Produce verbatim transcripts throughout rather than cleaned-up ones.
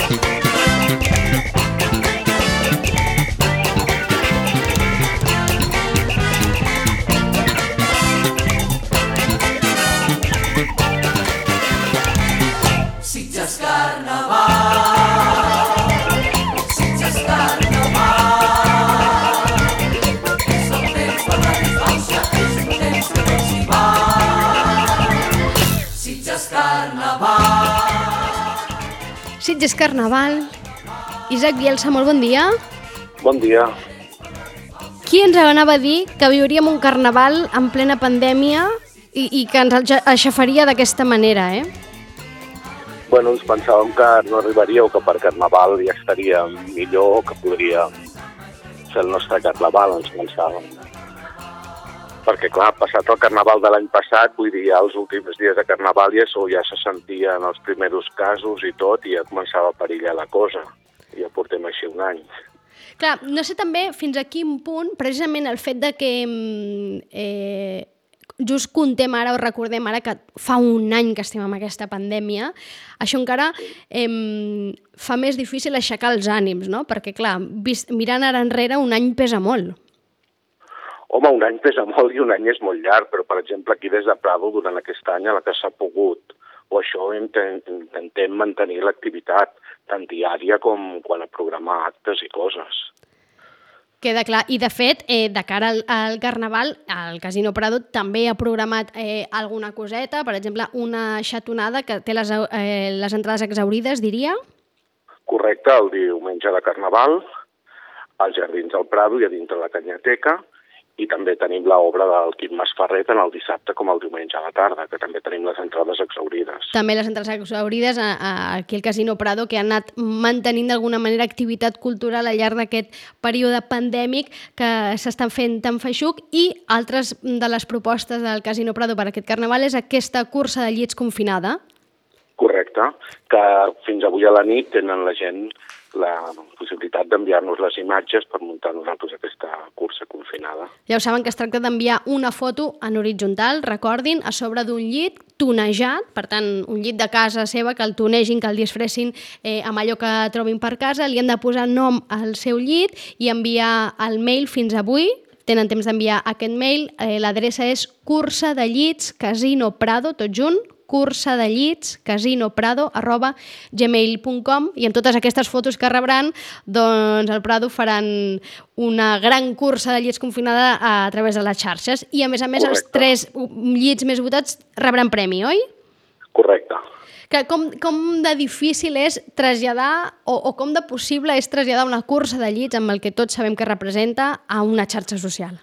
Sitges Carnaval, Sitges Carnaval, és el temps per la disbauxa, és un temps que no s'hi va. Sitges Carnaval. Sitges Carnaval. Isaac Bielsa, molt bon dia. Bon dia. Qui ens anava a dir que viuríem un carnaval en plena pandèmia i, i que ens aixafaria d'aquesta manera, eh? Bueno, ens pensàvem que no arribaríeu, que per Carnaval ja estaria millor, que podria ser el nostre Carnaval, ens pensàvem. Perquè, clar, passat el Carnaval de l'any passat, vull dir, ja els últims dies de Carnaval ja, ja se sentien els primers casos i tot, i ja començava a perillar la cosa. I ja portem així un any. Clar, no sé també fins a quin punt, precisament el fet de que eh, just contem ara o recordem ara que fa un any que estem amb aquesta pandèmia, això encara eh, fa més difícil aixecar els ànims, no? Perquè, clar, vist, mirant ara enrere, un any pesa molt. Home, un any pesa molt i un any és molt llarg, però, per exemple, aquí des de Prado, durant aquest any, a la que s'ha pogut, o això intentem mantenir l'activitat, tant diària com quan a programar actes i coses. Queda clar. I, de fet, eh, de cara al, al Carnaval, el Casino Prado també ha programat eh, alguna coseta, per exemple, una xatonada que té les, eh, les entrades exhaurides, diria? Correcte, el diumenge de Carnaval, als Jardins del Prado i a dintre la Canyateca, i també tenim l'obra del Quim Masferrer tant el dissabte com el diumenge a la tarda, que també tenim les entrades exhaurides. També les entrades exhaurides a, a, aquí al Casino Prado, que han anat mantenint d'alguna manera activitat cultural al llarg d'aquest període pandèmic que s'estan fent tan feixuc, i altres de les propostes del Casino Prado per aquest Carnaval és aquesta cursa de llits confinada. Correcte, que fins avui a la nit tenen la gent la possibilitat d'enviar-nos les imatges per muntar nosaltres aquesta cursa confinada. Ja ho saben que es tracta d'enviar una foto en horitzontal, recordin, a sobre d'un llit tonejat, per tant, un llit de casa seva, que el tonegin, que el disfressin eh, amb allò que trobin per casa, li han de posar nom al seu llit i enviar el mail fins avui. Tenen temps d'enviar aquest mail, eh, l'adreça és cursa de llits casino prado, tot junt, cursa de llits casino prado arroba gmail punt com, i amb totes aquestes fotos que rebran, doncs el Prado faran una gran cursa de llits confinada a, a través de les xarxes, i a més a més Correcte. Els tres llits més votats rebran premi, oi? Correcte. Que com, com de difícil és traslladar o, o com de possible és traslladar una cursa de llits amb el que tots sabem que representa a una xarxa social?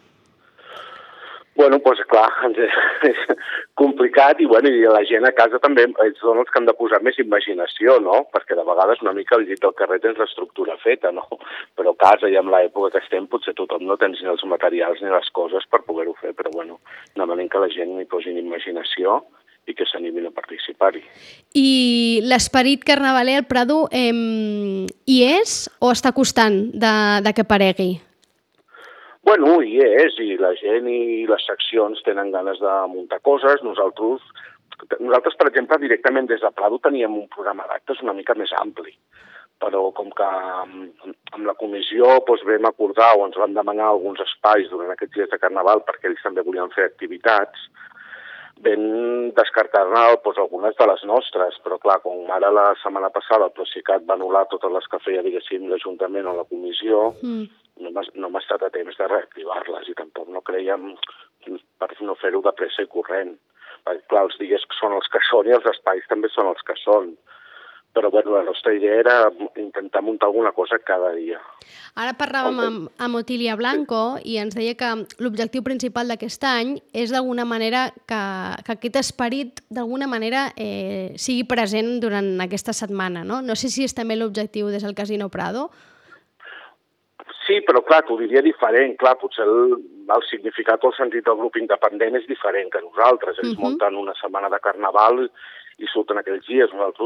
Bueno, doncs clar, és complicat i, bueno, i la gent a casa també són els que han de posar més imaginació, no? Perquè de vegades una mica el llit del carrer tens l'estructura feta, no? Però a casa i amb l'època que estem potser tothom no tens ni els materials ni les coses per poder-ho fer, però bueno, demanem que la gent hi posin imaginació i que s'animin a participar-hi. I l'esperit carnavaler al Prado eh, hi és o està costant de, de que aparegui? Bueno, hi és, i la gent i les seccions tenen ganes de muntar coses. Nosaltres, nosaltres per exemple, directament des de Prado teníem un programa d'actes una mica més ampli, però com que amb la comissió doncs, vam acordar o ens van demanar alguns espais durant aquests dies de Carnaval perquè ells també volien fer activitats, vam descartar-ne doncs, algunes de les nostres, però clar, com ara la setmana passada el Procicat va anul·lar totes les que feia, diguéssim, l'Ajuntament o la comissió, mm. no m'ha estat a temps de reactivar-les i tampoc no creiem per no fer-ho de pressa i corrent. Perquè, clar, els dies són els que són i els espais també són els que són. Però bueno, la nostra idea era intentar muntar alguna cosa cada dia. Ara parlàvem amb, amb Otília Blanco i ens deia que l'objectiu principal d'aquest any és d'alguna manera que, que aquest esperit d'alguna manera eh, sigui present durant aquesta setmana, no? No sé si és també l'objectiu des del Casino Prado. Sí, però clar, t'ho diria diferent. Clar, potser el, el significat o el sentit del grup independent és diferent que nosaltres. Ells uh-huh. munten una setmana de Carnaval i surten aquells dies. Nosaltres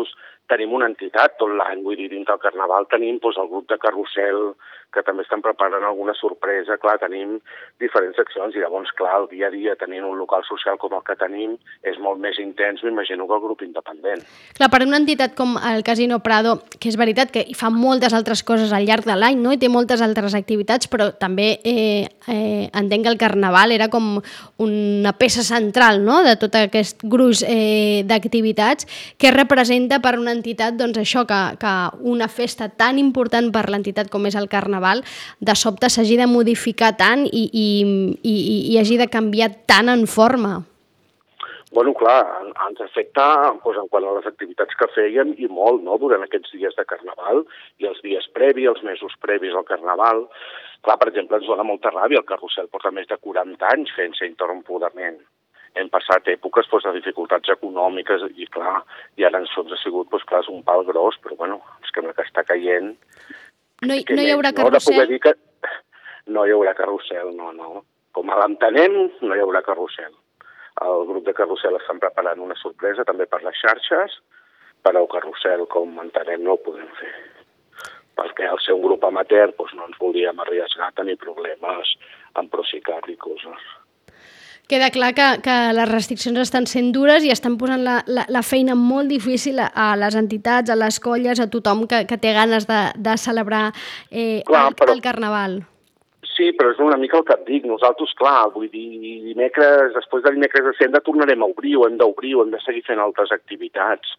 tenim una entitat tot l'any, vull dir, dintre del Carnaval tenim doncs, el grup de carrusel, que també estan preparant alguna sorpresa, clar, tenim diferents seccions i llavors, clar, el dia a dia tenint un local social com el que tenim és molt més intens, m'imagino, que el grup independent. Clar, per una entitat com el Casino Prado, que és veritat que hi fa moltes altres coses al llarg de l'any, no? I té moltes altres activitats, però també eh, eh, entenc que el Carnaval era com una peça central, no?, de tot aquest gruix eh, d'activitats. Què representa per una entitat, doncs això, que, que una festa tan important per l'entitat com és el Carnaval de sobte s'hagi de modificar tant i, i, i, i hagi de canviar tant en forma? Bueno, clar, ens afecta doncs, en quant a les activitats que fèiem i molt, no?, durant aquests dies de Carnaval i els dies previs, els mesos previs al Carnaval. Clar, per exemple, ens dona molta ràbia, el carrusel porta més de quaranta anys fent-se interrompudament. Hem passat èpoques doncs, de dificultats econòmiques i, clar, i ara ens ha sigut, doncs, clar, és un pal gros, però, bueno, és que que està caient. No hi, no hi haurà carrusel? No, de dir que no hi haurà carrusel, no, no. Com l'entenem, no hi haurà carrusel. El grup de carrusel estan preparant una sorpresa també per les xarxes, però el carrusel, com entenem, no ho podem fer. Perquè al ser un grup amateur doncs no ens volíem arriesgar a tenir problemes amb Procicat i coses. Queda clar que, que les restriccions estan sent dures i estan posant la, la, la feina molt difícil a, a les entitats, a les colles, a tothom que, que té ganes de, de celebrar eh, clar, el, però, el Carnaval. Sí, però és una mica el que et dic. Nosaltres, clar, vull dir, dimecres, després de dimecres de Senda tornarem a obrir, o hem d'obrir, o hem de seguir fent altres activitats.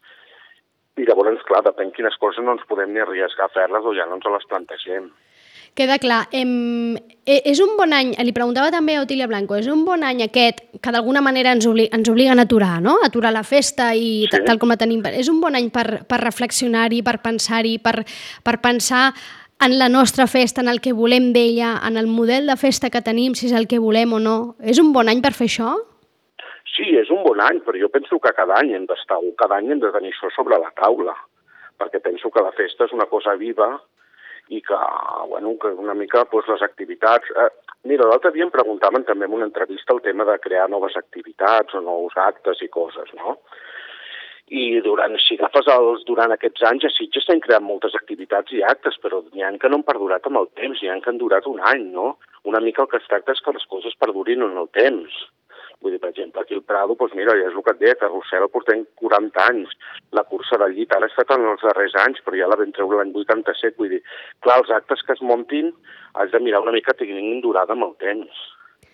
I llavors, clar, depèn quines coses no ens podem ni arriesgar a fer-les o ja no ens les plantegem. Queda clar. Em, és un bon any, li preguntava també a Otília Blanco, és un bon any aquest que d'alguna manera ens, obli, ens obliguen a aturar, no? A aturar la festa i sí. tal com la tenim. És un bon any per, per reflexionar-hi, per pensar-hi, per, per pensar en la nostra festa, en el que volem d'ella, en el model de festa que tenim, si és el que volem o no. És un bon any per fer això? Sí, és un bon any, però jo penso que cada any hem d'estar, cada any hem de tenir això sobre la taula, perquè penso que la festa és una cosa viva i que, bueno, que una mica doncs, les activitats... Eh, mira, l'altre dia em preguntaven també en una entrevista el tema de crear noves activitats o nous actes i coses, no? I durant, si agafes els, durant aquests anys a Sitges s'han creat moltes activitats i actes, però n'hi ha que no han perdurat amb el temps, n'hi ha que han durat un any, no? Una mica el que es tracta és que les coses perdurin en el temps. Vull dir, per exemple, aquí al Prado, doncs mira, ja és el que et deia, carrusel portem quaranta anys. La cursa del llit ara ha estat en els darrers anys, però ja la vam treure l'any vuitanta-set. Vull dir, clar, els actes que es muntin has de mirar una mica que tinguin durada amb el temps.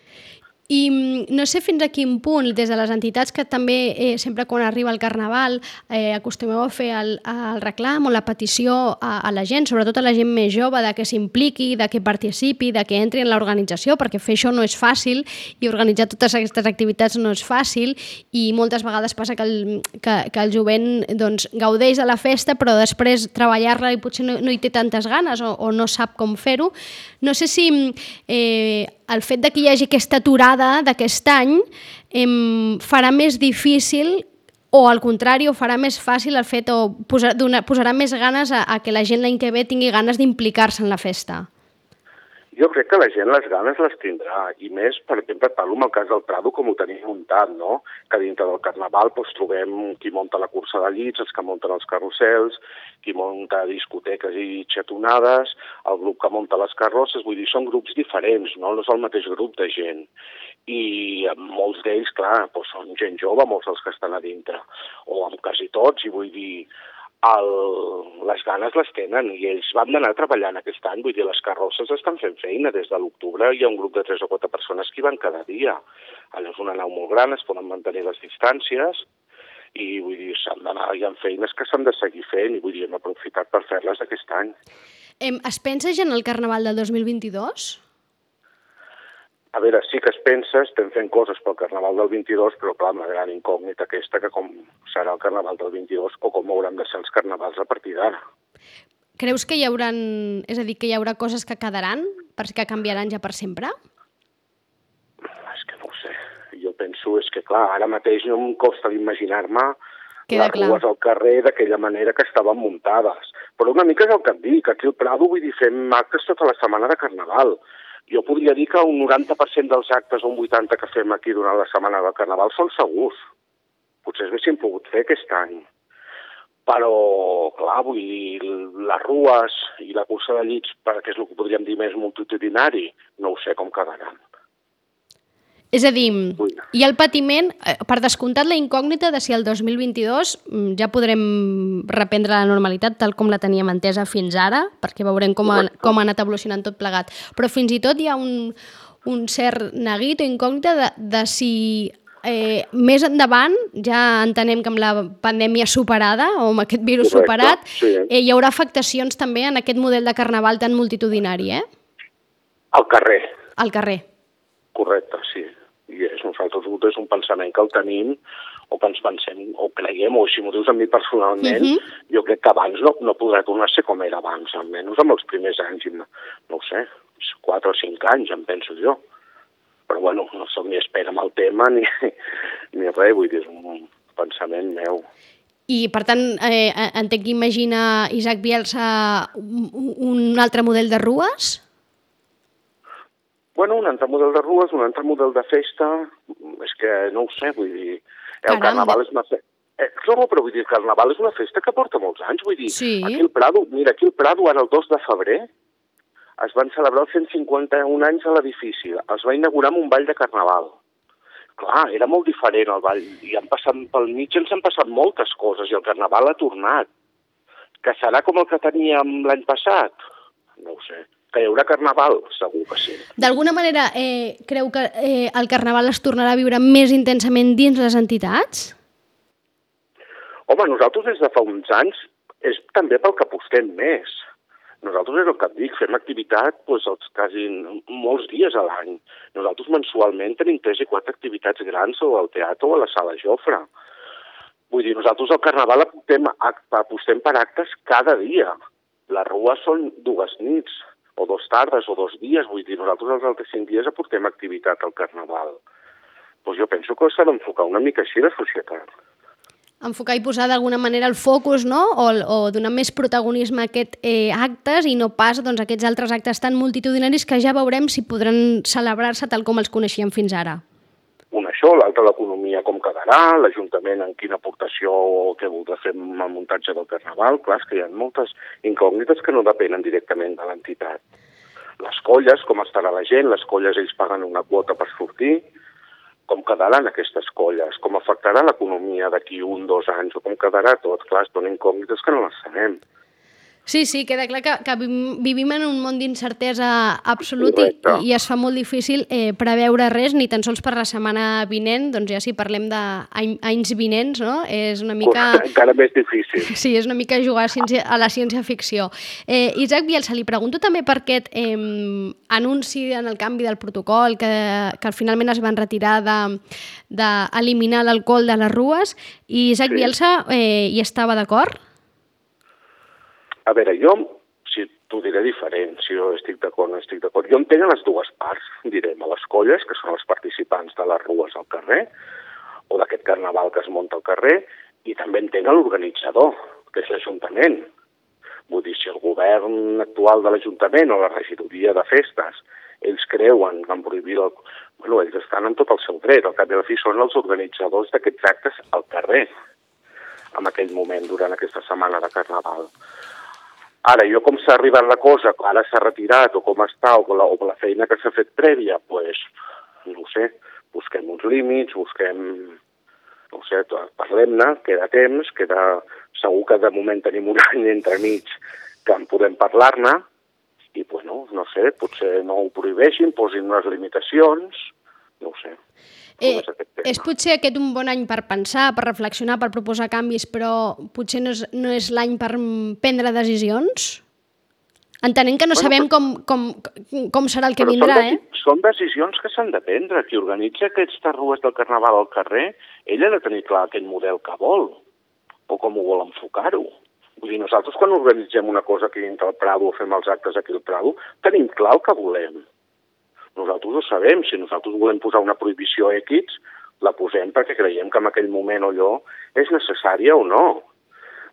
I no sé fins a quin punt, des de les entitats que també eh, sempre quan arriba el Carnaval eh, acostumeu a fer el, el reclam o la petició a, a la gent, sobretot a la gent més jove, de que s'impliqui, de que participi, de que entri en l'organització, perquè fer això no és fàcil i organitzar totes aquestes activitats no és fàcil i moltes vegades passa que el, que, que el jovent doncs, gaudeix de la festa però després treballar-la i potser no, no hi té tantes ganes o, o no sap com fer-ho. No sé si eh, el fet de que hi hagi aquesta aturada d'aquest any eh, farà més difícil o al contrari, o farà més fàcil el fet o posar, donar, posarà més ganes a, a que la gent l'any que ve tingui ganes d'implicar-se en la festa? Jo crec que la gent les ganes les tindrà, i més, per exemple, parlo amb el cas del Prado com ho tenim muntat, no? Que dintre del Carnaval doncs, trobem qui munta la cursa de llits, els que munten els carrusels, qui munta discoteques i xatonades, el grup que munta les carrosses, vull dir, són grups diferents, no? No és el mateix grup de gent. I molts d'ells, clar, doncs són gent jove, molts dels que estan a dintre, o amb quasi tots, i vull dir, el, les ganes les tenen, i ells van anar treballant aquest any, vull dir, les carrosses estan fent feina, des de l'octubre hi ha un grup de tres o quatre persones que hi van cada dia. Allò és una nau molt gran, es poden mantenir les distàncies, i vull dir, s'han d'anar, hi ha feines que s'han de seguir fent, i vull dir, hem aprofitat per fer-les aquest any. Es pensa ja en el Carnaval del dos mil vint-i-dos? A veure, sí que es pensa, estem fent coses pel Carnaval del vint-i-dos, però clar, amb la gran incògnita aquesta que com serà el Carnaval del vint-i-dos o com hauran de ser els carnavals a partir d'ara. Creus que hi haurà, és a dir, que hi haurà coses que quedaran, que canviaran ja per sempre? És que no ho sé. Jo penso, és que clar, ara mateix no em costa d'imaginar-me les rues al carrer d'aquella manera que estaven muntades. Però una mica és el que et dic, aquí al Prado, vull dir, fem actes tota la setmana de Carnaval. Jo podria dir que un noranta per cent dels actes o un vuitanta per cent que fem aquí durant la setmana del Carnaval són segurs. Potser s'haguessin pogut fer aquest any. Però, clar, vull dir, les rues i la cursa de llits, perquè és el que podríem dir més multitudinari, no ho sé com quedaran. És a dir, hi ha el patiment, per descomptat la incògnita de si el dos mil vint-i-dos ja podrem reprendre la normalitat tal com la teníem entesa fins ara, perquè veurem com ha, com ha anat evolucionant tot plegat. Però fins i tot hi ha un, un cert neguit o incògnita de, de si eh, més endavant, ja entenem que amb la pandèmia superada o amb aquest virus Correcte, superat, sí. eh, hi haurà afectacions també en aquest model de carnaval tan multitudinari, eh? Al carrer. Al carrer. Correcte, sí. I és, nosaltres és un pensament que el tenim o que ens pensem, o creiem, o si m'ho dius a mi personalment, uh -huh. jo crec que abans no, no podrà tornar a ser com era abans, almenys amb els primers anys, no, no ho sé, quatre o cinc anys, em penso jo. Però bueno, no soc ni expert amb el tema ni, ni res, vull dir, és un pensament meu. I, per tant, eh, entenc que imagina Isaac Bielsa un, un altre model de rues? Bueno, un altre model de rues, un altre model de festa, és que no ho sé, vull dir, el Caram, Carnaval és una festa... Eh, no, però vull dir, el Carnaval és una festa que porta molts anys, vull dir, sí. aquí al Prado, mira, aquí al Prado, ara el dos de febrer, es van celebrar els cent cinquanta-un anys a l'edifici, es va inaugurar amb un ball de Carnaval. Clar, era molt diferent el ball, i han passat pel mig, ens han passat moltes coses, i el Carnaval ha tornat. Que serà com el que teníem l'any passat? No ho sé. Que hi haurà Carnaval? Segur que sí. D'alguna manera, eh, creu que eh, el Carnaval es tornarà a viure més intensament dins les entitats? Home, nosaltres des de fa uns anys és també pel que apostem més. Nosaltres és el que et dic, fem activitat doncs, els quasi molts dies a l'any. Nosaltres mensualment tenim tres i quatre activitats grans o al teatre o a la sala Jofre. Vull dir, nosaltres al Carnaval apostem, apostem per actes cada dia. Les rues són dues nits, o dos tardes, o dos dies. Vull dir, nosaltres els altres cinc dies aportem activitat al Carnaval. Doncs jo penso que s'ha d'enfocar una mica així la societat. Enfocar i posar d'alguna manera el focus, no? O, o donar més protagonisme a aquests eh, actes i no pas doncs, aquests altres actes tan multitudinaris que ja veurem si podran celebrar-se tal com els coneixíem fins ara. Un això, l'altre l'economia com quedarà, l'Ajuntament en quina aportació o què voldrà fer amb el muntatge del Carnaval. Clar, és que hi ha moltes incògnites que no depenen directament de l'entitat. Les colles, com estarà la gent, les colles ells paguen una quota per sortir, com quedaran aquestes colles, com afectarà l'economia d'aquí un, dos anys, o com quedarà tot. Clar, són incògnites que no les sabem. Sí, sí, queda clar que, que vivim en un món d'incertesa absolut i, i es fa molt difícil eh, preveure res, ni tan sols per la setmana vinent, doncs ja si parlem d'anys vinents, no? És una mica... Encara més difícil. Sí, és una mica jugar a, ciència, a la ciència-ficció. Eh, Isaac Bielsa, li pregunto també per aquest eh, anunci en el canvi del protocol, que, que finalment es van retirar d'eliminar de, l'alcohol de les rues, i Isaac sí. Bielsa eh, hi estava d'acord? A veure, jo, si t'ho diré diferent, si jo estic d'acord o no estic d'acord, jo entenc les dues parts, direm, a les colles, que són els participants de les rues al carrer, o d'aquest carnaval que es munta al carrer, i també entenc l'organitzador, que és l'Ajuntament. Vull dir, si el govern actual de l'Ajuntament o la regidoria de festes, ells creuen en prohibir el... Bueno, ells estan en tot el seu dret, al cap i a la fi són els organitzadors d'aquests actes al carrer, en aquell moment, durant aquesta setmana de carnaval. Ara, jo com s'ha arribat la cosa, ara s'ha retirat, o com està, o la, o la feina que s'ha fet prèvia, doncs, pues, no ho sé, busquem uns límits, busquem, no ho sé, parlem-ne, queda temps, queda... segur que de moment tenim un any entremig que en podem parlar-ne, i, pues, no, no sé, potser no ho prohibeixin, posin unes limitacions, no ho sé. Eh, és potser aquest un bon any per pensar, per reflexionar, per proposar canvis, però potser no és, no és l'any per prendre decisions? Entenent que no bueno, sabem com, com, com serà el que vindrà, són, eh? Són decisions que s'han de prendre. Qui organitza aquestes rues del Carnaval al carrer, ell ha de tenir clar aquell model que vol, o com ho vol enfocar-ho. Vull dir, nosaltres quan organitzem una cosa aquí dintre el Prado o fem els actes aquí al Prado, tenim clar el que volem. Nosaltres ho sabem, si nosaltres volem posar una prohibició X, la posem perquè creiem que en aquell moment o allò és necessària o no.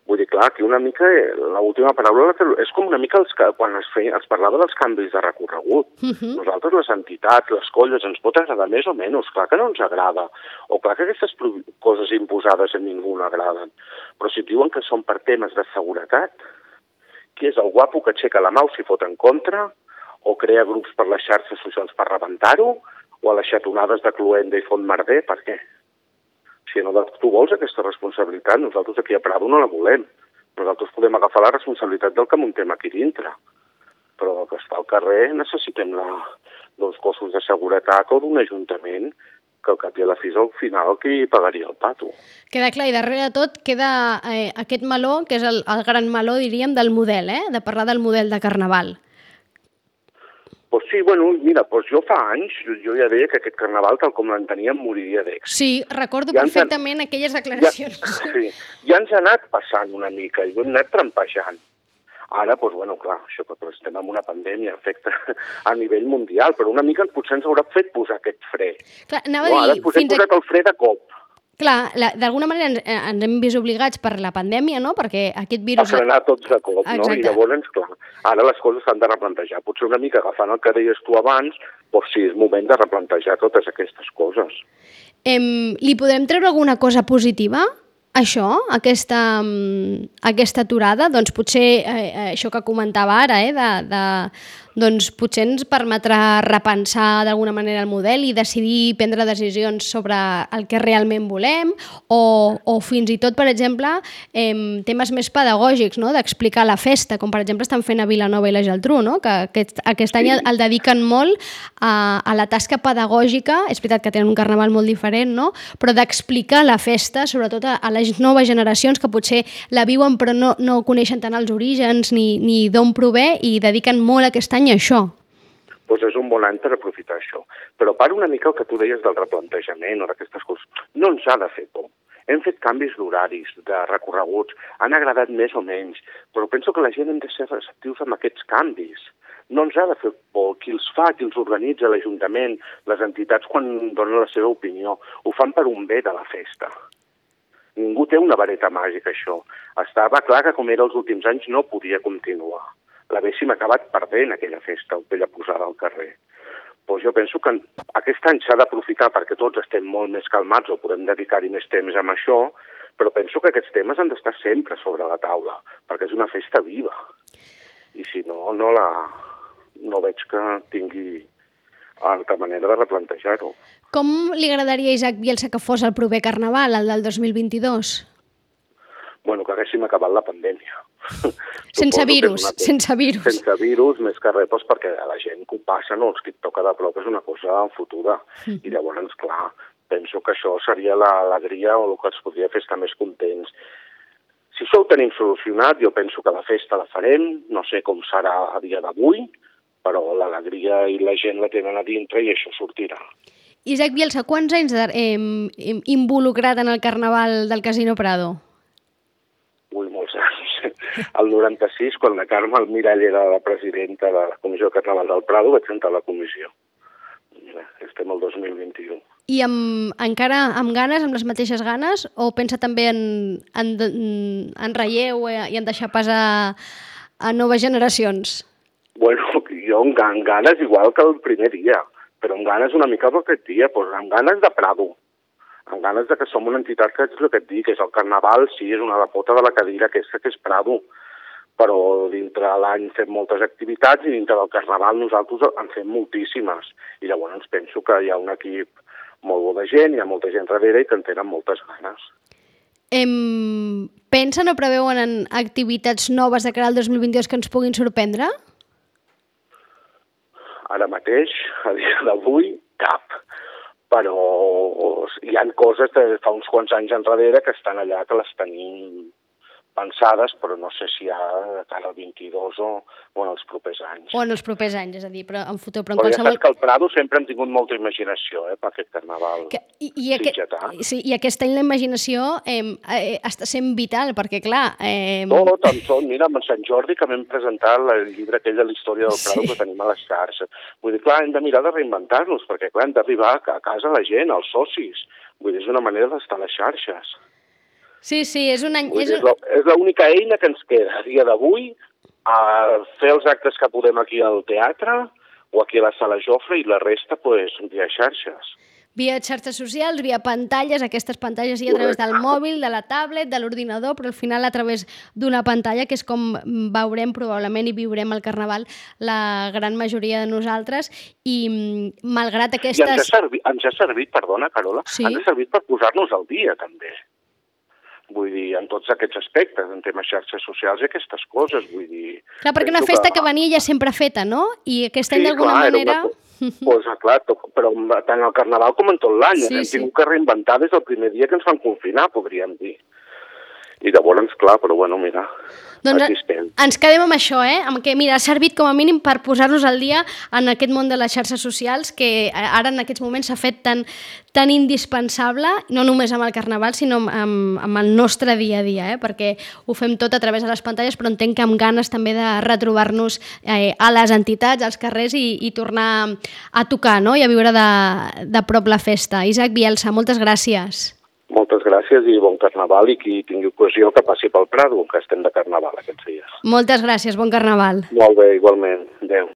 Vull dir, clar, que una mica, l'última paraula és com una mica els que, quan es, feia, es parlava dels canvis de recorregut. Uh-huh. Nosaltres, les entitats, les colles, ens pot agradar més o menys, clar que no ens agrada, o clar que aquestes coses imposades a ningú no agraden. Però si et diuen que són per temes de seguretat, qui és el guapo que aixeca la mà o s'hi fot en contra, o crea grups per les xarxes socials per rebentar-ho, o a les xatonades de Cluenda i Fontmerder, per què? Si no tu vols aquesta responsabilitat, nosaltres aquí a Prado no la volem. Nosaltres podem agafar la responsabilitat del que muntem aquí dintre. Però el que està al carrer necessitem la, dos cossos de seguretat o d'un ajuntament que al cap i a la fi és al final qui pagaria el pato. Queda clar, i darrere de tot queda eh, aquest meló, que és el, el gran meló, diríem, del model, eh? De parlar del model de carnaval. Pues sí, bueno, mira, pues jo fa anys, jo ja deia que aquest carnaval, tal com l'enteníem, moriria d'èxit. Sí, recordo ja perfectament han... aquelles declaracions. Ja, sí, ja ens ha anat passant una mica, i ho hem anat trampejant. Ara, doncs, bueno, clar, això que estem en una pandèmia, afecta a nivell mundial, però una mica potser ens haurà fet posar aquest fre. Clar, anava no, a dir... Ara potser hem posat a... el fre de cop. Clar, d'alguna manera ens, ens hem vist obligats per la pandèmia, no?, perquè aquest virus... A frenar tots de cop, no? I llavors, clar, ara les coses s'han de replantejar. Potser una mica agafant el que deies tu abans, doncs sí, és moment de replantejar totes aquestes coses. Em, li podem treure alguna cosa positiva? Això, aquesta, aquesta aturada, doncs potser eh, això que comentava ara, eh, de, de, doncs potser ens permetrà repensar d'alguna manera el model i decidir prendre decisions sobre el que realment volem o, o fins i tot, per exemple, eh, temes més pedagògics, no?, d'explicar la festa, com per exemple estan fent a Vilanova i la Geltrú, no?, que aquest, aquest any el dediquen molt a, a la tasca pedagògica. És veritat que tenen un carnaval molt diferent, no?, però d'explicar la festa, sobretot a, a les noves generacions que potser la viuen però no, no coneixen tant els orígens ni, ni d'on prové i dediquen molt aquest any a això. Doncs és un bon any per aprofitar això. Però a part una mica el que tu deies del replantejament o d'aquestes coses, no ens ha de fer por. Hem fet canvis d'horaris, de recorreguts, han agradat més o menys, però penso que la gent hem de ser receptius amb aquests canvis. No ens ha de fer por. Qui els fa, qui els organitza, l'Ajuntament, les entitats quan donen la seva opinió, ho fan per un bé de la festa. Ningú té una vareta màgica, això. Estava clar que com era els últims anys no podia continuar. L'haguéssim acabat perdent aquella festa, aquella posada al carrer. Doncs jo penso que aquest any s'ha d'aprofitar perquè tots estem molt més calmats o podem dedicar-hi més temps amb això, però penso que aquests temes han d'estar sempre sobre la taula, perquè és una festa viva. I si no, no, la, no veig que tingui altra manera de replantejar-ho. Com li agradaria a Isaac Bielsa que fos el proper carnaval, el del dos mil vint-i-dos? Bueno, que haguéssim acabat la pandèmia. Sense virus, sense virus. Sense virus, més que res, doncs, perquè a la gent que ho passa, no, els que et toca de prop és una cosa futura. Mm. I llavors, clar, penso que això seria l'alegria o el que ens podria fer estar més contents. Si això ho tenim solucionat, jo penso que la festa la farem, no sé com serà a dia d'avui, però l'alegria i la gent la tenen a dintre i això sortirà. Isaac Bielsa, quants anys eh, involucrat en el carnaval del Casino Prado? Ui, molts anys. El noranta-sis, quan la Carme Almirall era la presidenta de la Comissió de Carnaval del Prado, vaig entrar a la comissió. Estem al dos mil vint-i-u. I amb, encara amb ganes, amb les mateixes ganes, o pensa també en, en, en relleu i en deixar pas a, a noves generacions? Bueno, jo amb ganes igual que el primer dia, però amb ganes una mica aquest dia, doncs amb ganes de Prado, amb ganes de que som una entitat que és el que et dic, és el carnaval, sí, és una pota de la cadira aquesta que és Prado, però dintre l'any fem moltes activitats i dintre del carnaval nosaltres en fem moltíssimes. I llavors penso que hi ha un equip molt bo de gent, hi ha molta gent darrere i que en tenen moltes ganes. Em... Pensen o preveuen en activitats noves de cara al dos mil vint-i-dos que ens puguin sorprendre? Ara mateix, a dia d'avui, cap. Però hi ha coses de fa uns quants anys enrere que estan allà, que les tenim pensades, però no sé si ja de cara al vint-i-dos o, o en els propers anys. O en els propers anys, és a dir, però en futur. Però, en però qualsevol... ja saps que al Prado sempre hem tingut molta imaginació, eh, per aquest carnaval. Que, i, i, aquest, sí, I aquest any la imaginació eh, eh, està sent vital, perquè clar... Eh... No, no, tant són. Mira, amb Sant Jordi que vam presentar el llibre aquell de la història del Prado, sí, que tenim a les xarxes. Vull dir, clar, hem de mirar de reinventar-nos, perquè clar, hem d'arribar a casa la gent, als socis. Vull dir, és una manera d'estar a les xarxes. Sí, sí, és un any... Vull És dir, un... És l'única eina que ens queda a dia d'avui, a fer els actes que podem aquí al teatre o aquí a la Sala Jofre i la resta, pues, via xarxes. Via xarxes socials, via pantalles, aquestes pantalles i a través del mòbil, de la tablet, de l'ordinador, però al final a través d'una pantalla, que és com veurem probablement i viurem el Carnaval la gran majoria de nosaltres, i malgrat aquestes... I ens ha servit, ens ha servit perdona, Carola, sí. ens ha servit per posar-nos al dia, també. Vull dir, en tots aquests aspectes, en temes xarxes socials i aquestes coses, vull dir... Clar, perquè una festa que... que venia ja sempre feta, no? I aquest any, sí, d'alguna manera... Una... Pues, clar, però tant al Carnaval com en tot l'any. Sí, hem sí. tingut que reinventar des del primer dia que ens van confinar, podríem dir. I llavors, clar, però bueno, mira, doncs aquí estem. Ens quedem amb això, eh? Amb que, mira, ha servit com a mínim per posar-nos al dia en aquest món de les xarxes socials que ara en aquests moments s'ha fet tan, tan indispensable, no només amb el Carnaval, sinó amb, amb el nostre dia a dia, eh? Perquè ho fem tot a través de les pantalles, però entenc que amb ganes també de retrobar-nos eh, a les entitats, als carrers i, i tornar a tocar, no? I a viure de, de prop la festa. Isaac Bielsa, moltes gràcies. Moltes gràcies i bon Carnaval, i qui tingui ocasió que passi pel Prado, que estem de Carnaval aquests dies. Moltes gràcies, bon Carnaval. Molt bé, igualment. Adéu.